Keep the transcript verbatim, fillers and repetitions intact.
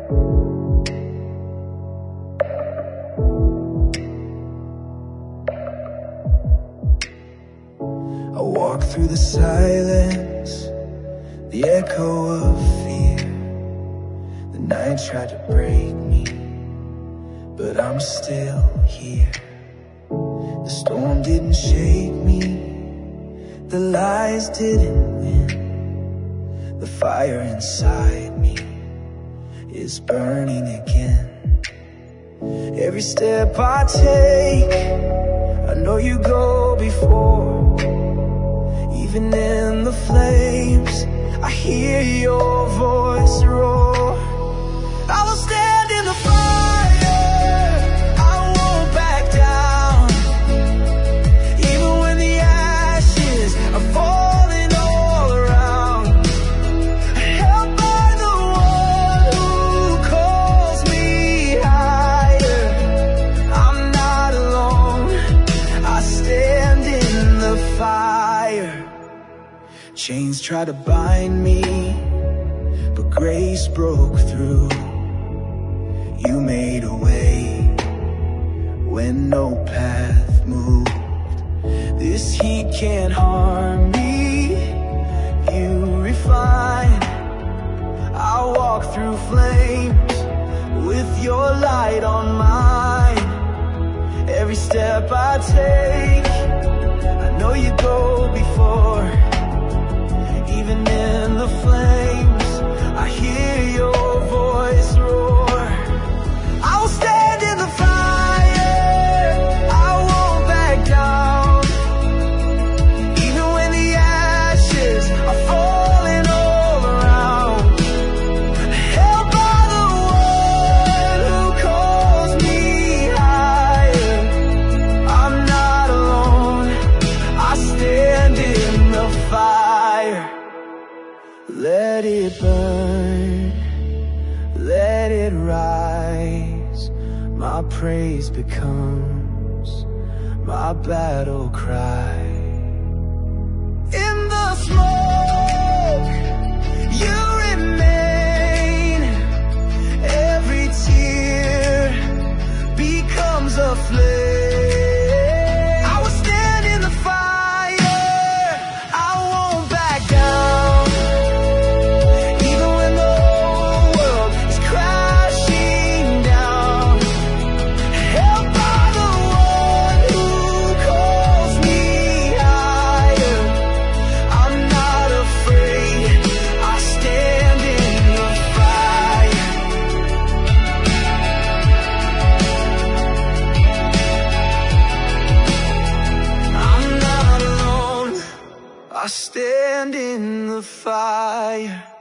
I walk through the silence, the echo of fear. The night tried to break me, but I'm still here. The storm didn't shake me, the lies didn't win. The fire inside me is burning again. Every step I take, I know you go before. Even in the flames, I hear your voice roar. I will stand in the fire, I won't back down. Even when the ashes are falling all around, held by the one who calls me higher. I'm not alone, I stand in the fire. Chains try to bind me, but grace broke through. You made a way when no path moved. This heat can't harm me, you refine. I'll walk through flames with your light on mine. Every step I take, I know you go before. Even in the flames, I hear your voice roar. I will stand in the fire, I won't back down. Even when the ashes are falling all around, held by the one who calls me higher. I'm not alone, I stand in the fire. Let it burn, let it rise. My praise becomes my battle cry. In the smoke, you remain. Every tear becomes a flame. I stand in the fire.